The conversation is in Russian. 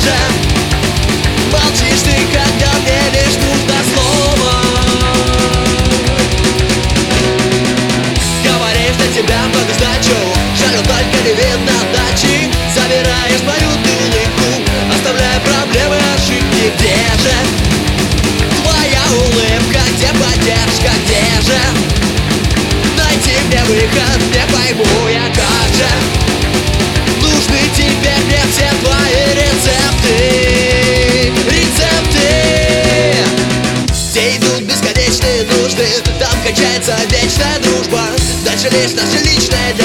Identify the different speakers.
Speaker 1: же? Молчишь ты, когда мне лишь нужно слово. Говоришь, для тебя много значу, жалю, только не видно дачи. Забираешь мою ты улыбку, оставляя проблемы, ошибки. Где же твоя улыбка, где поддержка, где же найти мне выход, не пойму я, как же нужны теперь мне все твои рецепты. Рецепты, где идут бесконечные нужды, там кончается вечная дружба. Дальше лишь наше личное